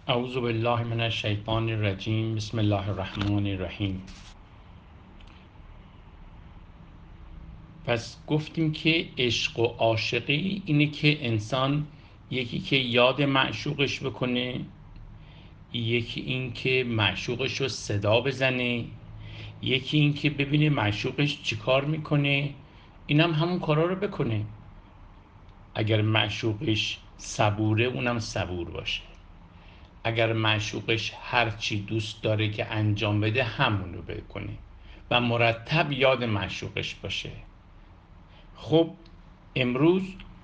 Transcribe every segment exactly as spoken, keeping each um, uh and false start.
اعوذ بالله من الشیطان الرجیم. بسم الله الرحمن الرحیم. پس گفتیم که عشق و عاشقی اینه که انسان یکی که یاد معشوقش بکنه، یکی این که معشوقش رو صدا بزنه، یکی این که ببینه معشوقش چیکار میکنه، اینم هم همون کارا رو بکنه. اگر معشوقش صبوره اونم صبور باشه، اگر معشوقش هر چی دوست داره که انجام بده همونو بکنه و مرتب یاد معشوقش باشه. خب امروز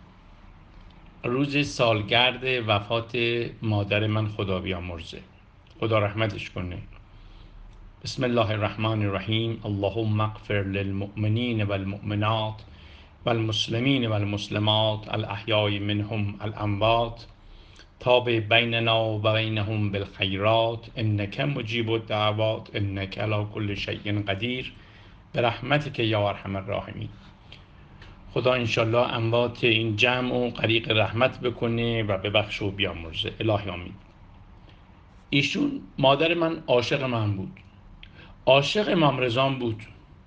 روز سالگرد وفات مادر من، خدا بیامرزه، خدا رحمتش کنه. بسم الله الرحمن الرحیم. اللهم اغفر للمؤمنین والمؤمنات والمسلمین والمسلمات الاحیاء منهم الاموات تاب بیننا و بینهم بالخیرات انک مجیب الدعوات انک علی کل شیء قدیر برحمتک یا ارحم الراحمین. خدا انشالله اموات این جمع و غریق رحمت بکنه و ببخشه و بیامرزه. الهی آمین. ایشون مادر من عاشق من بود، عاشق امام رضا بود.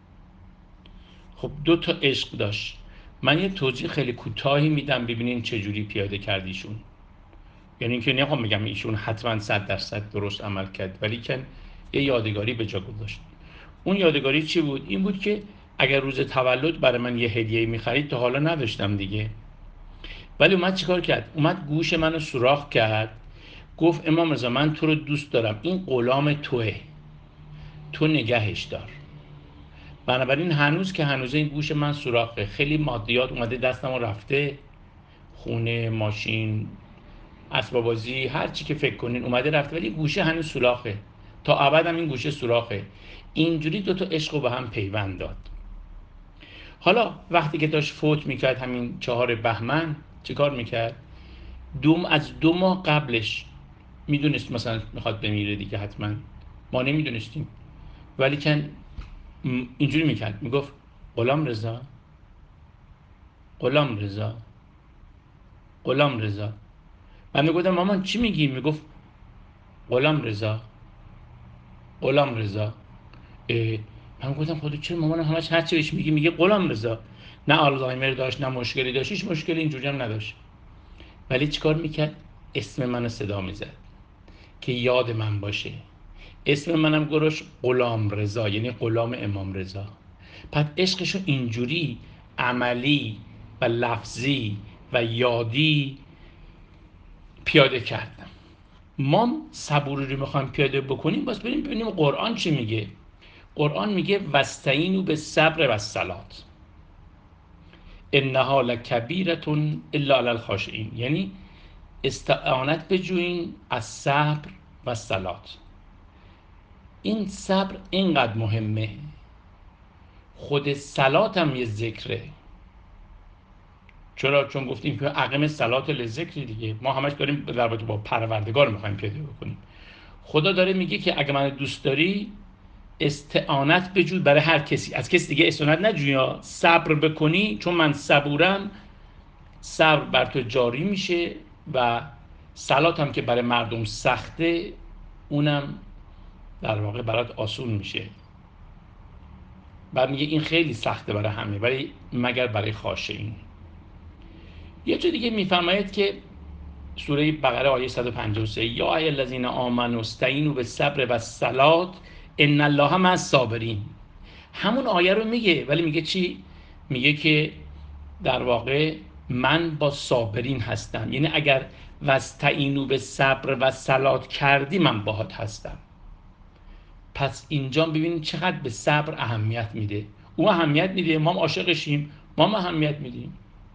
خب دو تا عشق داشت. من یه توضیح خیلی کوتاهی میدم ببینین چجوری پیاده کرد ایشون. یعنی اینکه نمیخوام بگم ایشون حتما صد درصد درست عمل کرد، ولی که یه یادگاری به جا گذاشت. اون یادگاری چی بود؟ این بود که اگر روز تولد برای من یه هدیه می‌خرید تا حالا نداشتم دیگه، ولی اومد چیکار کرد؟ اومد گوش منو سوراخ کرد، گفت امام رضا من تو رو دوست دارم، این غلام توئه، تو نگهش دار. بنابراین هنوز که هنوز این گوش من سوراخه، خیلی مادیات اومده دستم و رفته، خونه، ماشین، اسباب بازی، هر چی که فکر کنین اومده رفته، ولی گوشه هنوز سوراخه، تا ابد هم این گوشه سوراخه. اینجوری دو تا عشق رو به هم پیوند داد. حالا وقتی که داشت فوت میکرد همین چهار بهمن چیکار میکرد؟ دوم از دو ماه قبلش میدونست مثلا میخواد بمیره دیگه، حتما ما نمیدونستیم، ولی که اینجوری میکرد، میگفت غلام رضا، غلام رضا، غلام رضا. من میگفتم مامان چی میگی؟ میگفت غلام رضا، غلام رضا. من گفتم خدا چرا مامان همش هر چی بهش میگی میگه غلام رضا؟ نه آلزایمر داشت، نه مشکلی داشت، هیچ مشکلی اینجوری هم نداشت، ولی چیکار میکرد؟ اسم منو صدا میزد که یاد من باشه. اسم منم گروش غلام رضا، یعنی غلام امام رضا. پس عشقشو اینجوری عملی و لفظی و یادی پیاده کردم. ما صبوری رو میخوایم پیاده بکنیم، باز بریم ببینیم قرآن چی میگه. قرآن میگه واستعینوا بالصبر والصلاة انها لکبیرة الا علی الخاشعین، یعنی استعانت بجوین از صبر و صلات. این صبر اینقدر مهمه، خود صلات هم یه ذکره. چرا؟ چون گفتیم که اقیم صلات لذکر دیگه، ما همش داریم در رابطه با پروردگار میخوایم پیاده بکنیم. خدا داره میگه که اگه من دوست داری استعانت بجوی برای هر کسی، از کسی دیگه استعانت نجوی، صبر بکنی چون من صبورم، صبر بر تو جاری میشه و صلات هم که برای مردم سخته اونم در واقع برات آسون میشه. بعد میگه این خیلی سخته برای همه ولی مگر برای خاشعین. یه جا دیگه میفرماید که سوره بقره آیه صد و پنجاه و سه یا ای الذین آمنوا استعینوا بالصبر والصلاة ان الله مع الصابرین. همون آیه رو میگه، ولی میگه چی؟ میگه که در واقع من با صابرین هستم، یعنی اگر واستعینوا بالصبر والصلاة کردی من باهات هستم. پس اینجا ببینید چقدر به صبر اهمیت میده. او اهمیت میده، ما هم عاشقشیم، ما هم اهمیت میدیم.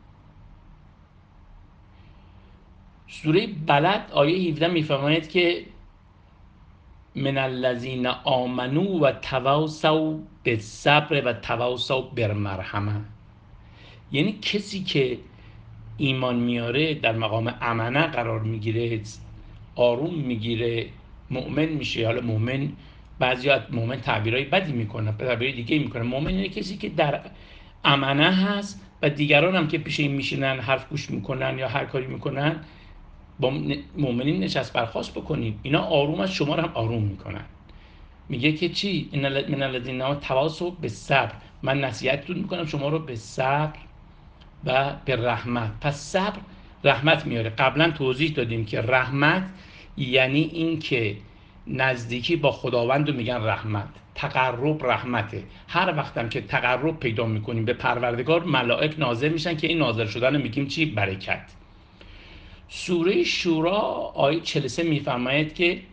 سوره بلد آیه هفده میفرماید که من الذین آمنوا و تواصوا بالصبر و تواصوا بالمرحمه، یعنی کسی که ایمان میاره در مقام امنه قرار میگیره، آروم میگیره، مؤمن میشه. حالا مؤمن بعضیات مؤمن تعبیرای بدی میکنه، تعبیرای دیگه میکنه. مؤمن اینه کسی که در امنه هست و دیگران هم که پیش این میشینن حرف گوش میکنن یا هر کاری میکنن با مؤمنین نشست برخاست بکنید. اینا آروم از شما رو هم آروم میکنن. میگه که چی؟ ان من الذین تواصوا بالصبر، من نصیحتتون میکنم شما رو به صبر و به رحمت. پس صبر رحمت میاره. قبلا توضیح دادیم که رحمت یعنی این که نزدیکی با خداوند رو میگن رحمت، تقرب رحمته. هر وقتم که تقرب پیدا میکنیم به پروردگار، ملائک نازل میشن که این نازل شدن رو میگیم چی؟ برکت. سوره شورا آیه چهل و سه میفرماید که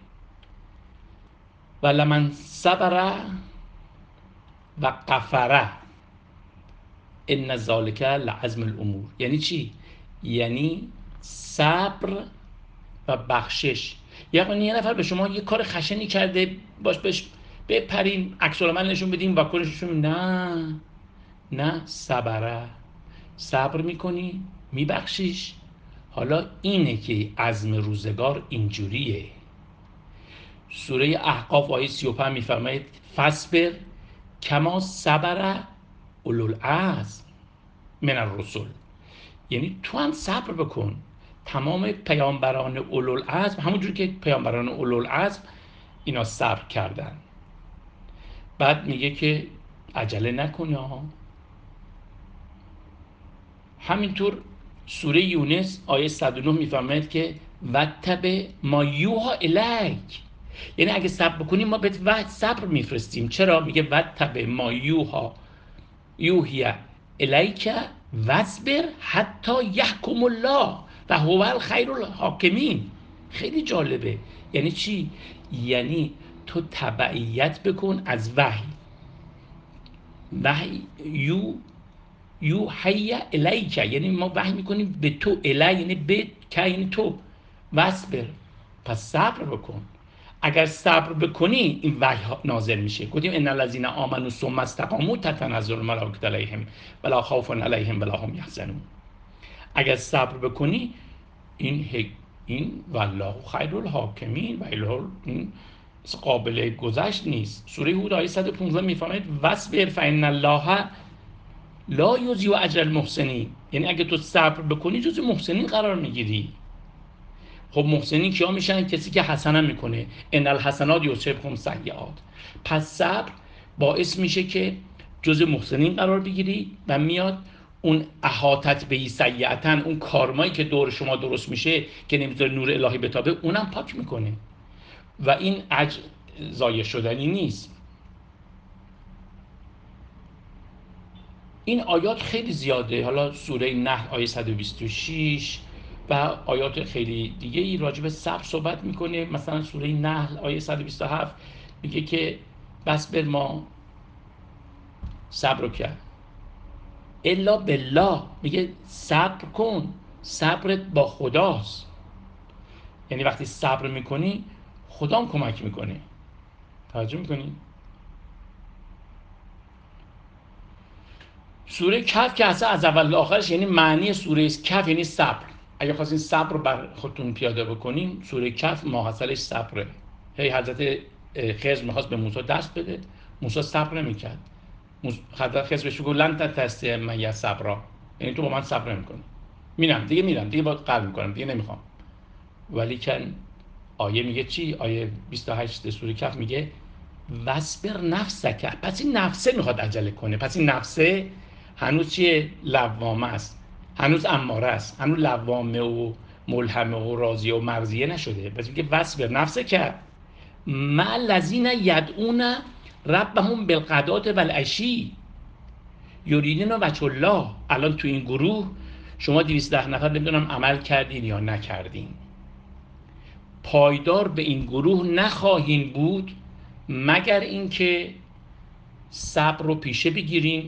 ولمن صبر و غفر ان ذلک لعزم الامور. یعنی چی؟ یعنی صبر و بخشش. یعنی یه نفر به شما یه کار خشنی کرده، باش بهش بپرین، عکس العمل نشون بدین، واکنششون نه نه صبره، صبر میکنی، میبخشیش. حالا اینه که عزم روزگار اینجوریه. سوره احقاف آیه سی و پنج میفرماید فاصبر کما صبر اولوالعزم من الرسل. یعنی تو هم صبر بکن. تمام پیامبران اولوالعزم همونجور که پیامبران اولوالعزم اینا صبر کردن. بعد میگه که عجله نکن ها. همینطور سوره یونس آیه صد و نه میفرماید که واتبع ما یوحی الیک. یعنی اگه صبر بکنیم ما بهت وحی صبر میفرستیم. چرا؟ میگه واتبع ما یوحی یوحی الیک واصبر حتی یحکم الله و هو الخیر الحاکمین. خیلی جالبه. یعنی چی؟ یعنی تو تبعیت بکن از وحی. وحی یو یوحی الیک، یعنی ما وحی میکنیم به تو. الی یعنی به که یعنی تو. واصبر، پس صبر بکن. اگر صبر بکنی این وحی نازل میشه. گفتیم ان الذین آمنوا ثم استقاموا تتنزل الملائکه علیهم ولا خوف علیهم ولا هم یحزنون. اگر صبر بکنی این این والله خیر الحاکمین و این قابل گذشت نیست. سوره هود آیه صد و پانزده میفرماید واصبر فان الله لا یضیع اجر المحسنین. یعنی اگه تو صبر بکنی جز محسنین قرار میگیری. خب محسنین کیا میشن؟ کسی که حسنه میکنه. ان الحسنات یذهبن سیئات. پس صبر باعث میشه که جز محسنین قرار بگیری و میاد اون احاطت به سیئتن، اون کارمایی که دور شما درست میشه که نمیذاره نور الهی بتابه، اونم پاک میکنه و این اجر ضایع شدنی نیست. این آیات خیلی زیاده. حالا سوره نحل آیه صد و بیست و شش و آیات خیلی دیگه ای راجع به صبر صحبت میکنه. مثلا سوره نحل آیه صد و بیست و هفت میگه که بس بر ما صبر کرد الا بالله. میگه صبر کن، صبرت با خداست. یعنی وقتی صبر میکنی خدا هم کمک میکنه. توجه میکنی؟ سوره کهف که اصلا از اول آخرش یعنی معنی سوره کهف یعنی صبر. اگه خواستین صبر رو بر خودتون پیاده بکنین، سوره کهف ماحصلش صبره. هی حضرت خضر میخواست به موسی دست بده، موسی صبر نمیکرد. حضرت خضر بهش گفت لن تستطیع معی صبرا، یعنی تو با من صبر نمیکنی. میرم دیگه، میرم دیگه، با قلب میکنم دیگه، نمیخوام. ولی کن آیه میگه چی؟ آیه بیست و هشت سوره کهف میگه واصبر نفسک. پس این نفسه میخواد عجله کنه. پس این نفسه هنوز چیه؟ لوامه است، هنوز اماره است، هنوز لوامه و ملهمه و راضیه و مرضیه نشده. پس میگه واصبر نفسک مع الذین یدعون ربهم بالغداة والعشی یریدون وجه الله. الان تو این گروه شما دویست و ده نفر نمیدونم عمل کردین یا نکردین. پایدار به این گروه نخواهین بود مگر اینکه صبر رو پیشه بگیرین